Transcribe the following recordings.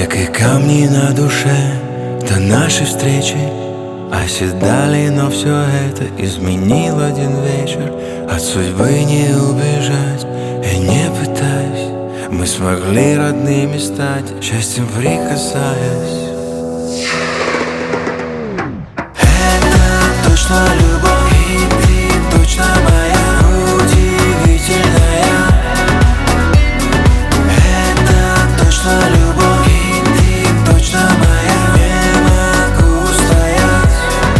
Как и камни на душе до нашей встречи оседали, но все это изменил один вечер. От судьбы не убежать, и не пытаясь, мы смогли родными стать, счастьем прикасаясь. Это точно любовь, и ты точно моя, удивительная. Это точно любовь, и ты точно моя, не могу устоять.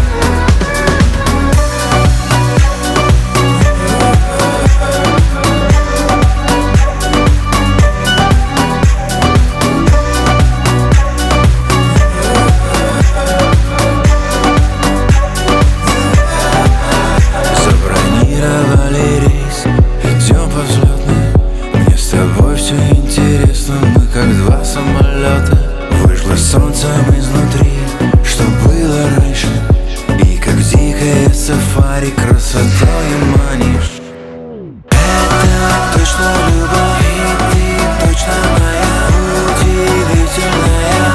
Забронировали рейс, идем по взлетной. Мне с тобой все интересно, мы как два самолета. Вышло солнцем изнутри, что было раньше, и как дикое сафари красотой манишь. Это точно любовь, и ты точно моя, удивительная.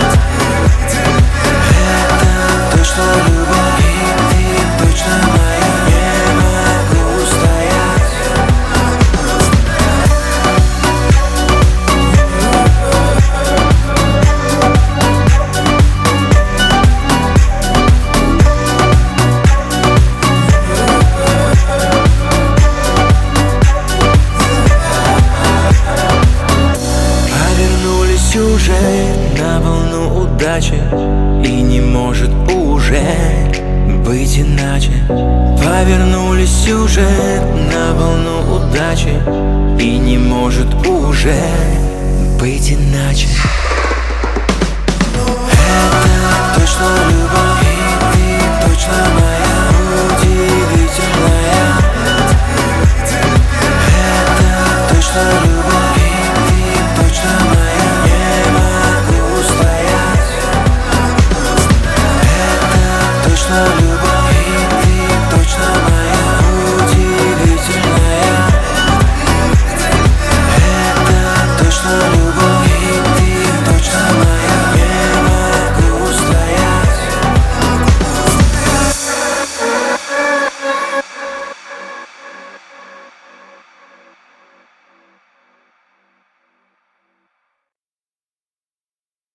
Это точно любовь, и ты точно моя, не могу устоять. Повернулись уже на волну удачи, и не может уже быть иначе. Повернулись уже на волну удачи, и не может уже быть иначе. Это точно любовь.